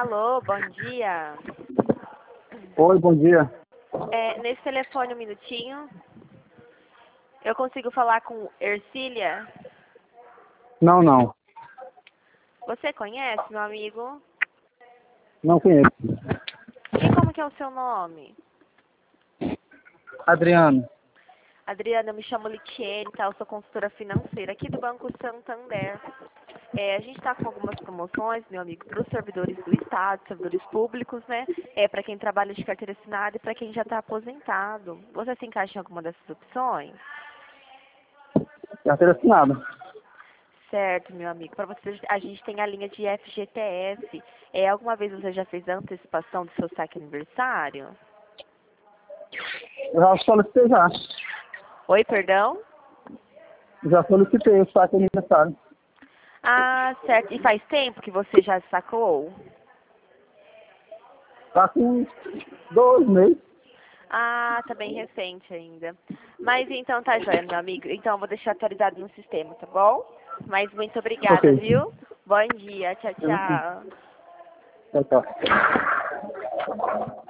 Alô, bom dia. Oi, bom dia. Nesse telefone um minutinho. Eu consigo falar com Ercília? Não, Você conhece, meu amigo? não conheço. E como que é o seu nome? Adriano. Adriana, eu me chamo Litiene, tá? Eu sou consultora financeira aqui do Banco Santander. A gente está com algumas promoções, meu amigo, para os servidores do Estado, servidores públicos, né? Para quem trabalha de carteira assinada e para quem já está aposentado. Você se encaixa em alguma dessas opções? Carteira assinada. Certo, meu amigo. Para você, a gente tem a linha de FGTS. Alguma vez você já fez a antecipação do seu saque aniversário? Eu já solicitei já. Oi, perdão? Já solicitei o saque aniversário. Ah, certo. E faz tempo que você já sacou? Tá com 2 meses. Ah, tá bem recente ainda. Mas então tá joia, meu amigo. Então eu vou deixar atualizado no sistema, tá bom? Mas muito obrigada, Ok. viu? Bom dia. Tchau, tchau. Tchau, tchau.